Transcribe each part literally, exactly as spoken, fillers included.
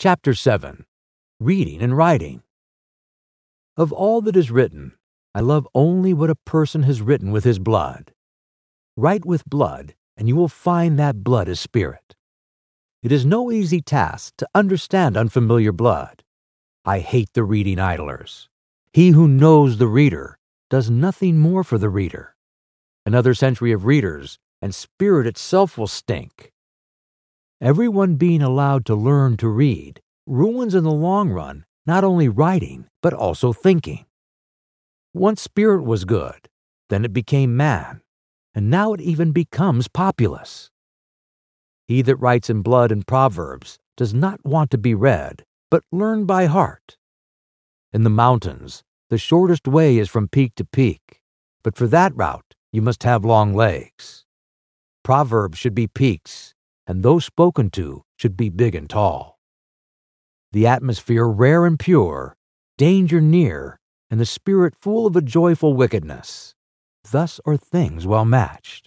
Chapter seven. Reading and Writing. Of all that is written, I love only what a person has written with his blood. Write with blood, and you will find that blood is spirit. It is no easy task to understand unfamiliar blood. I hate the reading idlers. He who knows the reader does nothing more for the reader. Another century of readers, and spirit itself will stink. Everyone being allowed to learn to read ruins in the long run not only writing, but also thinking. Once spirit was good, then it became man, and now it even becomes populace. He that writes in blood and proverbs does not want to be read, but learn by heart. In the mountains, the shortest way is from peak to peak, but for that route you must have long legs. Proverbs should be peaks, and those spoken to should be big and tall. The atmosphere rare and pure, danger near, and the spirit full of a joyful wickedness. Thus are things well matched.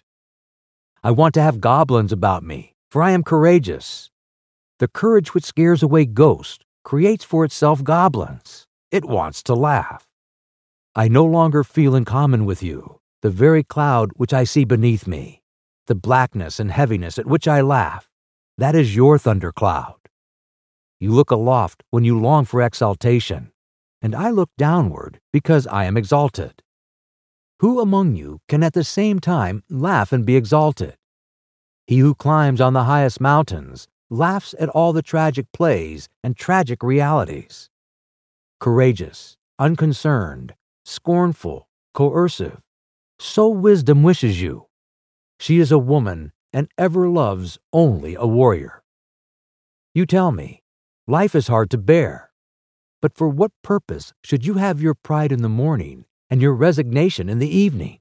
I want to have goblins about me, for I am courageous. The courage which scares away ghosts creates for itself goblins. It wants to laugh. I no longer feel in common with you, the very cloud which I see beneath me, the blackness and heaviness at which I laugh. That is your thundercloud. You look aloft when you long for exaltation, and I look downward because I am exalted. Who among you can at the same time laugh and be exalted? He who climbs on the highest mountains laughs at all the tragic plays and tragic realities. Courageous, unconcerned, scornful, coercive, so wisdom wishes you. She is a woman and ever loves only a warrior. You tell me, life is hard to bear. But for what purpose should you have your pride in the morning and your resignation in the evening?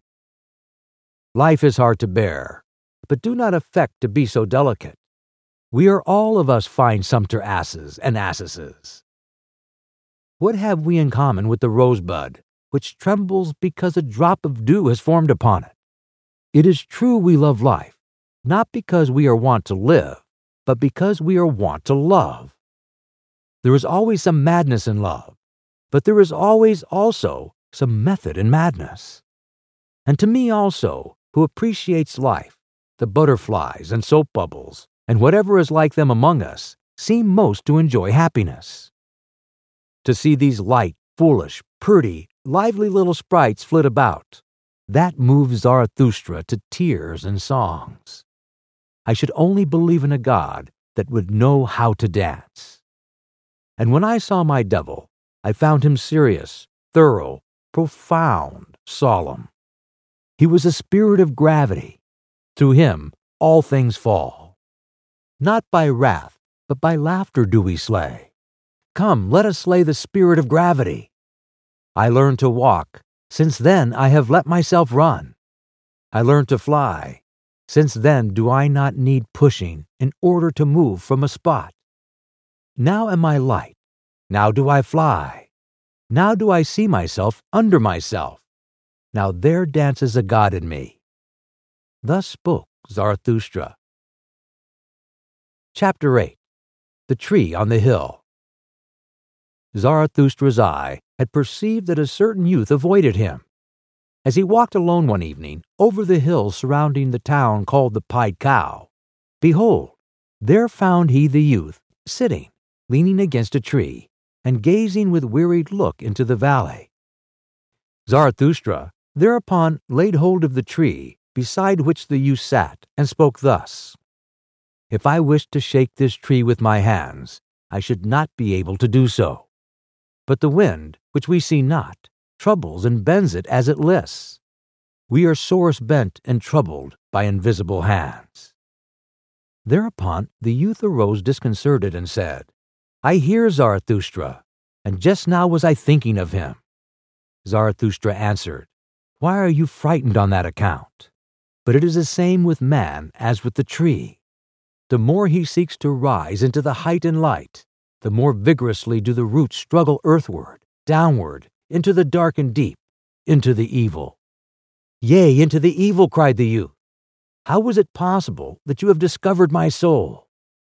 Life is hard to bear, but do not affect to be so delicate. We are all of us fine sumpter asses and assesses. What have we in common with the rosebud, which trembles because a drop of dew has formed upon it? It is true we love life, not because we are wont to live, but because we are wont to love. There is always some madness in love, but there is always also some method in madness. And to me also, who appreciates life, the butterflies and soap bubbles, and whatever is like them among us, seem most to enjoy happiness. To see these light, foolish, pretty, lively little sprites flit about, that moves Zarathustra to tears and songs. I should only believe in a God that would know how to dance. And when I saw my devil, I found him serious, thorough, profound, solemn. He was a spirit of gravity. Through him all things fall. Not by wrath, but by laughter do we slay. Come, let us slay the spirit of gravity. I learned to walk. Since then I have let myself run. I learned to fly. Since then do I not need pushing in order to move from a spot. Now am I light. Now do I fly. Now do I see myself under myself. Now there dances a God in me. Thus spoke Zarathustra. Chapter eight. The Tree on the Hill. Zarathustra's eye had perceived that a certain youth avoided him. As he walked alone one evening over the hill surrounding the town called the Pied Cow, behold, there found he the youth sitting, leaning against a tree, and gazing with wearied look into the valley. Zarathustra thereupon laid hold of the tree beside which the youth sat, and spoke thus: If I wished to shake this tree with my hands, I should not be able to do so. But the wind, which we see not, troubles and bends it as it lists. We are sorest bent and troubled by invisible hands. Thereupon the youth arose disconcerted and said, I hear Zarathustra, and just now was I thinking of him. Zarathustra answered, Why are you frightened on that account? But it is the same with man as with the tree. The more he seeks to rise into the height and light, the more vigorously do the roots struggle earthward, downward, into the dark and deep, into the evil. Yea, into the evil, cried the youth. How was it possible that you have discovered my soul?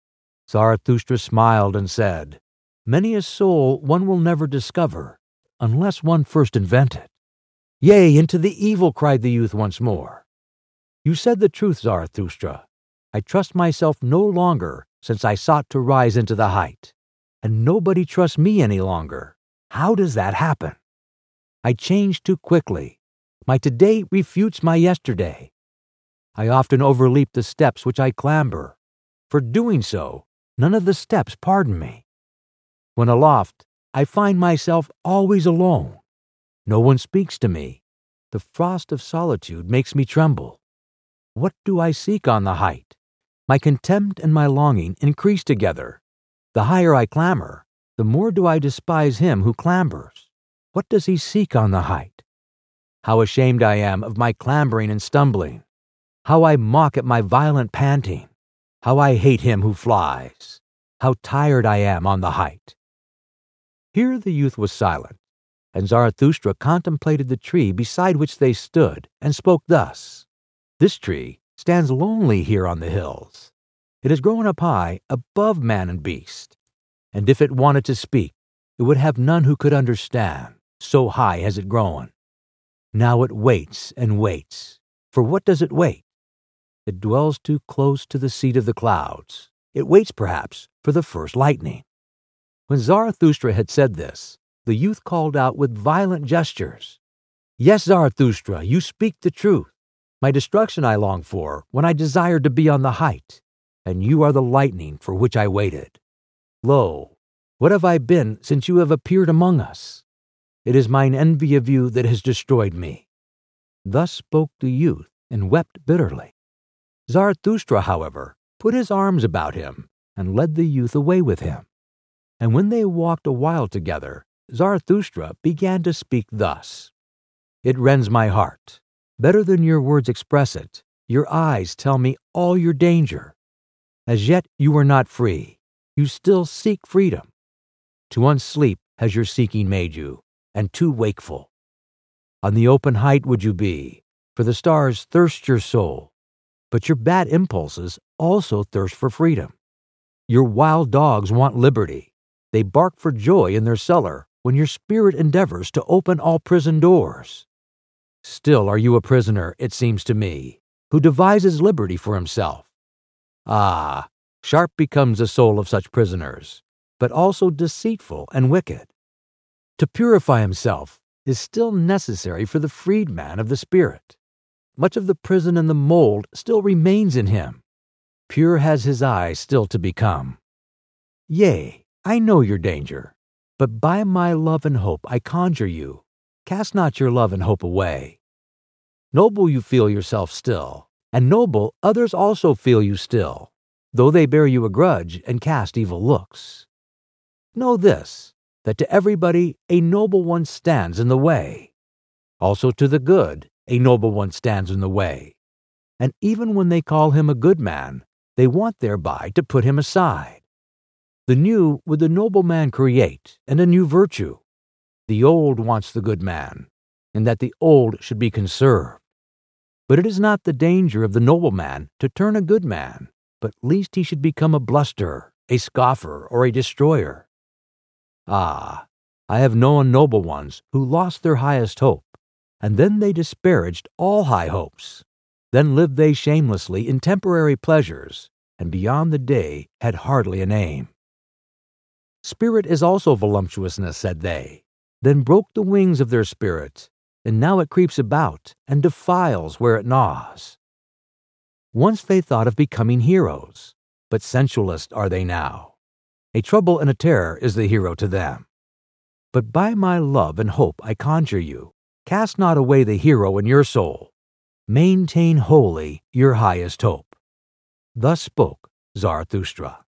Zarathustra smiled and said, "Many a soul one will never discover, unless one first invent it." "Yea, into the evil," cried the youth once more. "You said the truth, Zarathustra. I trust myself no longer since I sought to rise into the height, and nobody trusts me any longer. How does that happen? I change too quickly. My today refutes my yesterday. I often overleap the steps which I clamber. For doing so, none of the steps pardon me. When aloft, I find myself always alone. No one speaks to me. The frost of solitude makes me tremble. What do I seek on the height? My contempt and my longing increase together. The higher I clamber, the more do I despise him who clambers. What does he seek on the height? How ashamed I am of my clambering and stumbling. How I mock at my violent panting. How I hate him who flies. How tired I am on the height." Here the youth was silent, and Zarathustra contemplated the tree beside which they stood, and spoke thus: "This tree stands lonely here on the hills. It has grown up high above man and beast, and if it wanted to speak, it would have none who could understand, so high has it grown. Now it waits and waits. For what does it wait? It dwells too close to the seat of the clouds. It waits, perhaps, for the first lightning." When Zarathustra had said this, the youth called out with violent gestures, "Yes, Zarathustra, you speak the truth. My destruction I long for when I desired to be on the height, and you are the lightning for which I waited. Lo, what have I been since you have appeared among us? It is mine envy of you that has destroyed me." Thus spoke the youth, and wept bitterly. Zarathustra, however, put his arms about him, and led the youth away with him. And when they walked a while together, Zarathustra began to speak thus: "It rends my heart. Better than your words express it, your eyes tell me all your danger. As yet you are not free. You still seek freedom. To unsleep has your seeking made you, and too wakeful. On the open height would you be, for the stars thirst your soul. But your bad impulses also thirst for freedom. Your wild dogs want liberty. They bark for joy in their cellar when your spirit endeavors to open all prison doors. Still are you a prisoner, it seems to me, who devises liberty for himself. Ah, sharp becomes the soul of such prisoners, but also deceitful and wicked. To purify himself is still necessary for the freedman of the spirit. Much of the prison and the mold still remains in him. Pure has his eye still to become. Yea, I know your danger, but by my love and hope I conjure you, cast not your love and hope away. Noble you feel yourself still, and noble others also feel you still, though they bear you a grudge and cast evil looks. Know this, that to everybody a noble one stands in the way. Also to the good a noble one stands in the way. And even when they call him a good man, they want thereby to put him aside. The new would the noble man create, and a new virtue. The old wants the good man, and that the old should be conserved. But it is not the danger of the noble man to turn a good man, but lest he should become a blusterer, a scoffer, or a destroyer. Ah, I have known noble ones who lost their highest hope, and then they disparaged all high hopes. Then lived they shamelessly in temporary pleasures, and beyond the day had hardly a name. Spirit is also voluptuousness, said they, then broke the wings of their spirit, and now it creeps about and defiles where it gnaws. Once they thought of becoming heroes, but sensualists are they now. A trouble and a terror is the hero to them. But by my love and hope I conjure you, cast not away the hero in your soul. Maintain wholly your highest hope. Thus spoke Zarathustra.